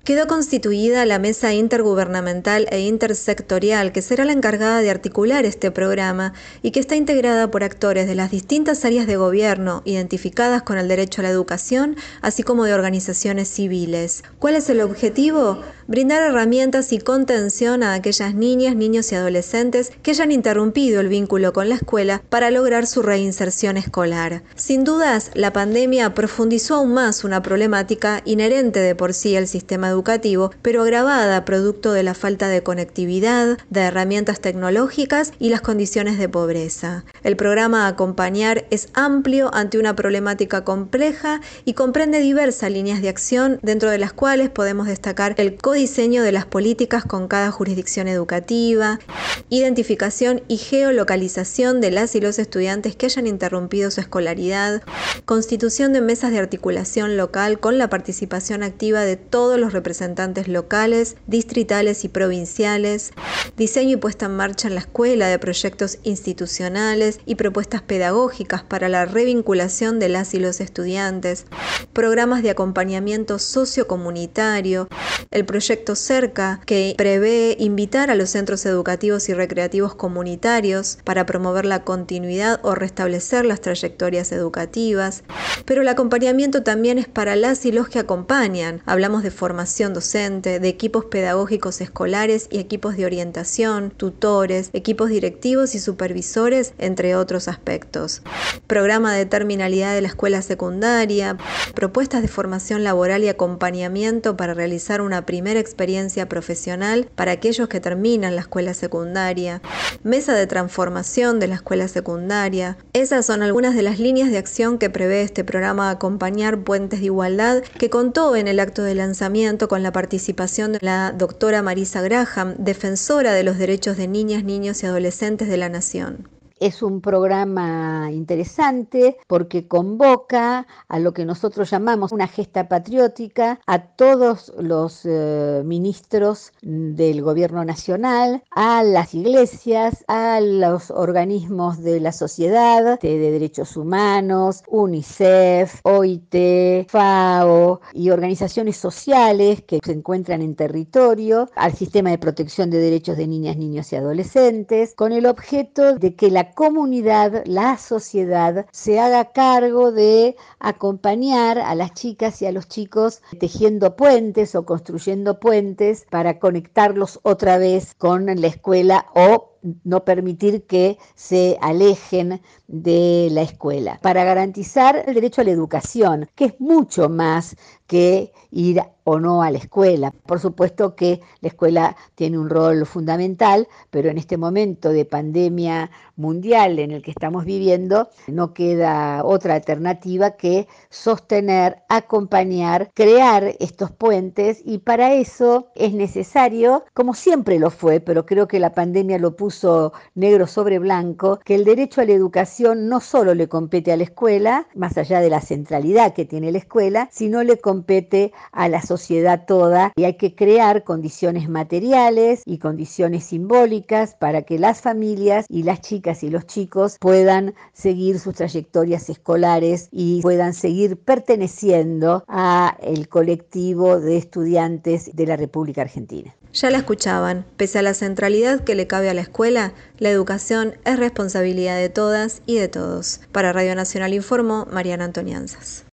Quedó constituida la Mesa Intergubernamental e Intersectorial, que será la encargada de articular este programa y que está integrada por actores de las distintas áreas de gobierno identificadas con el derecho a la educación, así como de organizaciones civiles. ¿Cuál es el objetivo? Brindar herramientas y contención a aquellas niñas, niños y adolescentes que hayan interrumpido el vínculo con la escuela para lograr su reinserción escolar. Sin dudas, la pandemia profundizó aún más una problemática inherente de por sí al sistema educativo, pero agravada producto de la falta de conectividad, de herramientas tecnológicas y las condiciones de pobreza. El programa Acompañar es amplio ante una problemática compleja y comprende diversas líneas de acción, dentro de las cuales podemos destacar el codiseño de las políticas con cada jurisdicción educativa, identificación y geolocalización de las y los estudiantes que hayan interrumpido su escolaridad, constitución de mesas de articulación local con la participación activa de todos los representantes locales, distritales y provinciales, diseño y puesta en marcha en la escuela de proyectos institucionales y propuestas pedagógicas para la revinculación de las y los estudiantes, programas de acompañamiento sociocomunitario, el proyecto Cerca, que prevé invitar a los centros educativos y recreativos comunitarios para promover la continuidad o restablecer las trayectorias educativas, pero el acompañamiento también es para las y los que acompañan. Hablamos de formación docente, de equipos pedagógicos escolares y equipos de orientación, tutores, equipos directivos y supervisores, entre otros aspectos. Programa de terminalidad de la escuela secundaria, propuestas de formación laboral y acompañamiento para realizar una primera experiencia profesional para aquellos que terminan la escuela secundaria, mesa de transformación de la escuela secundaria. Esas son algunas de las líneas de acción que prevé este programa Acompañar Puentes de Igualdad, que contó en el acto de lanzamiento con la participación de la doctora Marisa Graham, defensora de los derechos de niñas, niños y adolescentes de la Nación. Es un programa interesante porque convoca a lo que nosotros llamamos una gesta patriótica a todos los ministros del gobierno nacional, a las iglesias, a los organismos de la sociedad, de derechos humanos, UNICEF, OIT, FAO y organizaciones sociales que se encuentran en territorio, al sistema de protección de derechos de niñas, niños y adolescentes, con el objeto de que la comunidad, la sociedad, se haga cargo de acompañar a las chicas y a los chicos tejiendo puentes o construyendo puentes para conectarlos otra vez con la escuela o no permitir que se alejen de la escuela, para garantizar el derecho a la educación, que es mucho más que ir o no a la escuela. Por supuesto que la escuela tiene un rol fundamental, pero en este momento de pandemia mundial en el que estamos viviendo, no queda otra alternativa que sostener, acompañar, crear estos puentes, y para eso es necesario, como siempre lo fue, pero creo que la pandemia lo puso negro sobre blanco, que el derecho a la educación no solo le compete a la escuela, más allá de la centralidad que tiene la escuela, sino le compete a la sociedad toda, y hay que crear condiciones materiales y condiciones simbólicas para que las familias y las chicas y los chicos puedan seguir sus trayectorias escolares y puedan seguir perteneciendo a el colectivo de estudiantes de la República Argentina. Ya la escuchaban, pese a la centralidad que le cabe a la escuela, la educación es responsabilidad de todas y de todos. Para Radio Nacional informó Mariana Antonianzas.